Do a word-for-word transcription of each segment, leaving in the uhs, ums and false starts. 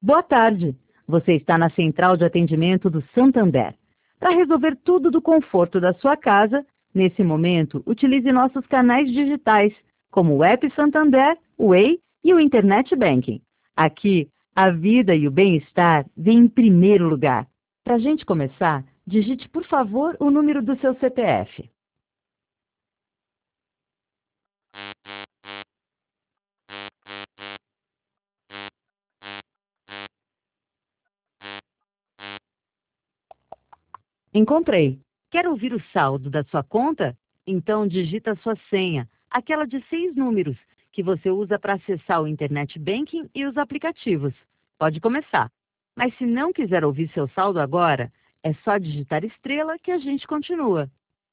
Boa tarde. Você está na central de atendimento do Santander. Para resolver tudo do conforto da sua casa, nesse momento, utilize nossos canais digitais, como o App Santander, o Way e o Internet Banking. Aqui, a vida e o bem-estar vêm em primeiro lugar. Para a gente começar, digite, por favor, o número do seu C P F. Encontrei. Quer ouvir o saldo da sua conta? Então digita a sua senha, aquela de seis números, que você usa para acessar o Internet Banking e os aplicativos. Pode começar. Mas se não quiser ouvir seu saldo agora, é só digitar estrela que a gente continua.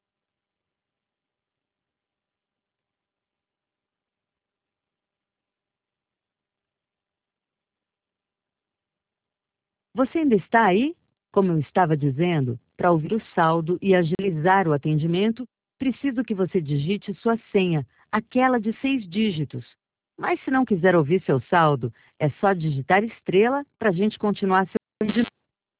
Você ainda está aí? Como eu estava dizendo, para ouvir o saldo e agilizar o atendimento, preciso que você digite sua senha, aquela de seis dígitos. Mas se não quiser ouvir seu saldo, é só digitar estrela para a gente continuar seu atendimento.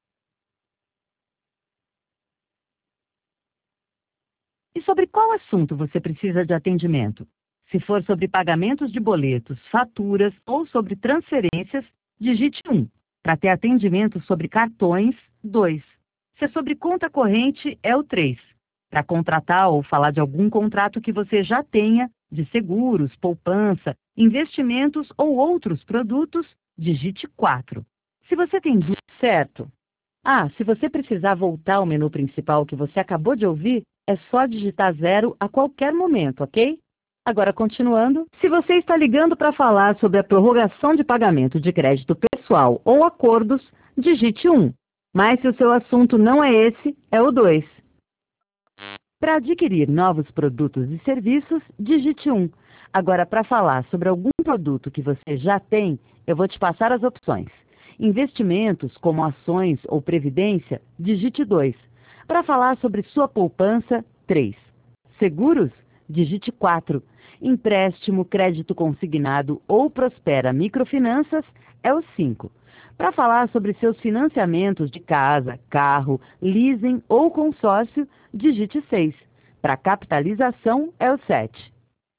E sobre qual assunto você precisa de atendimento? Se for sobre pagamentos de boletos, faturas ou sobre transferências, digite um. Para ter atendimento sobre cartões, dois. Se é sobre conta corrente, é o três. Para contratar ou falar de algum contrato que você já tenha, de seguros, poupança, investimentos ou outros produtos, digite quatro. Se você tem dúvida, certo? Ah, se você precisar voltar ao menu principal que você acabou de ouvir, é só digitar zero a qualquer momento, ok? Agora, continuando, se você está ligando para falar sobre a prorrogação de pagamento de crédito pessoal ou acordos, digite um. Mas se o seu assunto não é esse, é o dois. Para adquirir novos produtos e serviços, digite um. Agora, para falar sobre algum produto que você já tem, eu vou te passar as opções. Investimentos, como ações ou previdência, digite dois. Para falar sobre sua poupança, três. Seguros? Digite quatro. Empréstimo, crédito consignado ou Prospera Microfinanças é o cinco. Para falar sobre seus financiamentos de casa, carro, leasing ou consórcio, digite seis. Para capitalização é o sete.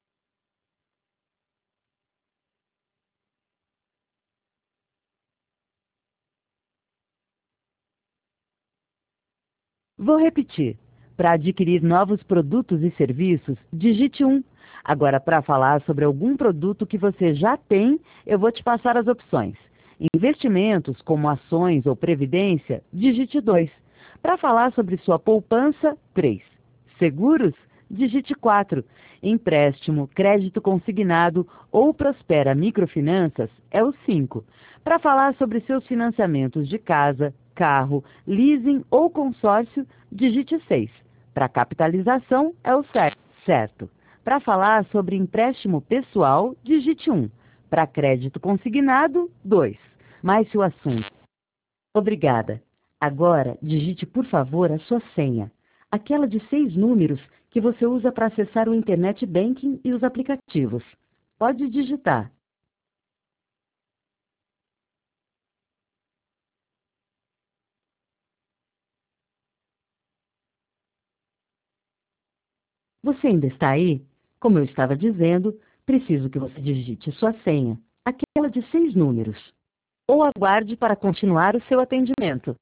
Vou repetir. Para adquirir novos produtos e serviços, digite um. Agora, para falar sobre algum produto que você já tem, eu vou te passar as opções. Investimentos, como ações ou previdência, digite dois. Para falar sobre sua poupança, três. Seguros? Digite quatro. Empréstimo, crédito consignado ou Prospera Microfinanças é o cinco. Para falar sobre seus financiamentos de casa, carro, leasing ou consórcio, digite seis. Para capitalização é o sete. Certo. Para falar sobre empréstimo pessoal, digite um. Para crédito consignado, dois. Mais se o assunto. Obrigada. Agora, digite, por favor, a sua senha. Aquela de seis números que você usa para acessar o Internet Banking e os aplicativos. Pode digitar. Você ainda está aí? Como eu estava dizendo, preciso que você digite sua senha, aquela de seis números. Ou aguarde para continuar o seu atendimento.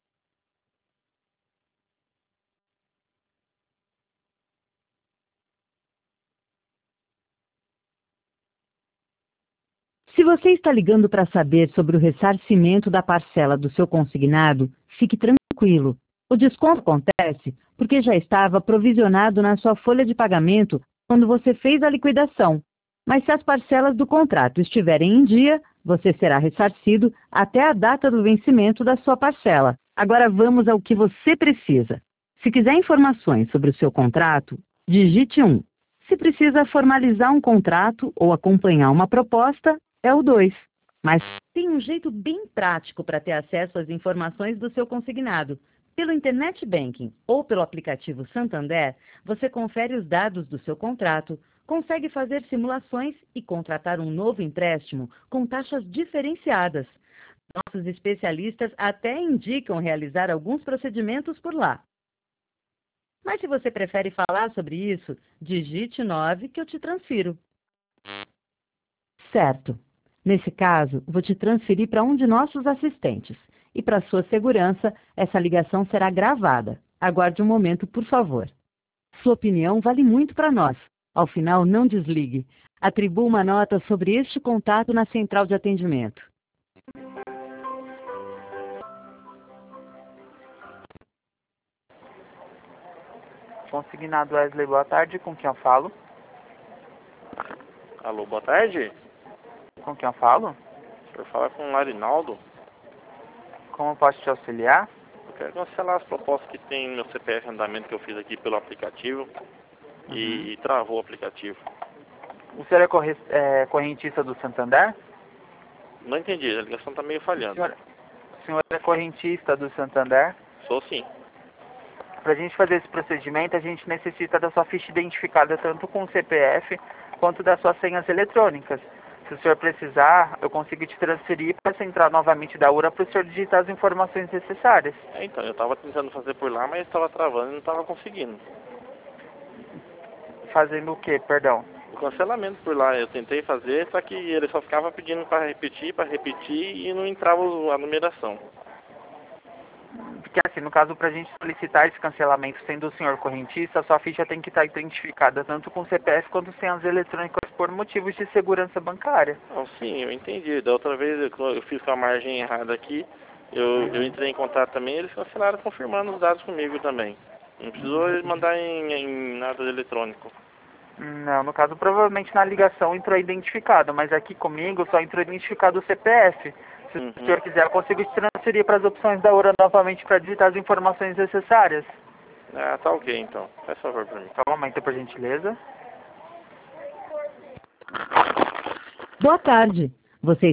Se você está ligando para saber sobre o ressarcimento da parcela do seu consignado, fique tranquilo. O desconto acontece porque já estava provisionado na sua folha de pagamento quando você fez a liquidação. Mas se as parcelas do contrato estiverem em dia, você será ressarcido até a data do vencimento da sua parcela. Agora vamos ao que você precisa. Se quiser informações sobre o seu contrato, digite um. Se precisa formalizar um contrato ou acompanhar uma proposta, é o dois. Mas tem um jeito bem prático para ter acesso às informações do seu consignado. Pelo Internet Banking ou pelo aplicativo Santander, você confere os dados do seu contrato, consegue fazer simulações e contratar um novo empréstimo com taxas diferenciadas. Nossos especialistas até indicam realizar alguns procedimentos por lá. Mas se você prefere falar sobre isso, digite nove que eu te transfiro. Certo. Nesse caso, vou te transferir para um de nossos assistentes. E para sua segurança, essa ligação será gravada. Aguarde um momento, por favor. Sua opinião vale muito para nós. Ao final, não desligue. Atribua uma nota sobre este contato na central de atendimento. Consignado Wesley, boa tarde. Com quem eu falo? Alô, boa tarde. Com quem eu falo? O senhor fala com o Larinaldo. Como eu posso te auxiliar? Eu quero cancelar as propostas que tem no meu C P F andamento que eu fiz aqui pelo aplicativo Uhum. e travou o aplicativo. O senhor é, corre... é correntista do Santander? Não entendi, a ligação tá meio O falhando. senhor... o senhor é correntista do Santander? Sou sim. Para a gente fazer esse procedimento, a gente necessita da sua ficha identificada tanto com o C P F quanto das suas senhas eletrônicas. Se o senhor precisar, eu consigo te transferir para a central novamente da U R A para o senhor digitar as informações necessárias. É, então, eu tava tentando fazer por lá, mas estava travando e não tava conseguindo. Fazendo o quê, perdão? O cancelamento por lá, eu tentei fazer, só que ele só ficava pedindo para repetir, para repetir e não entrava a numeração. Porque assim, no caso, para a gente solicitar esse cancelamento sendo o senhor correntista, a sua ficha tem que estar identificada tanto com o C P F quanto senhas eletrônicas por motivos de segurança bancária. Não, sim, eu entendi. Da outra vez eu, eu fiz com a margem errada aqui, eu, eu entrei em contato também, eles cancelaram confirmando os dados comigo também. Não precisou mandar em, em nada de eletrônico. Não, no caso, provavelmente na ligação entrou identificado, mas aqui comigo só entrou identificado o C P F. Se Uhum. o senhor quiser, eu consigo te transferir para as opções da U R A novamente para digitar as informações necessárias. Ah, tá ok então. Faz favor pra mim. Só um momento, por gentileza. Boa tarde. Você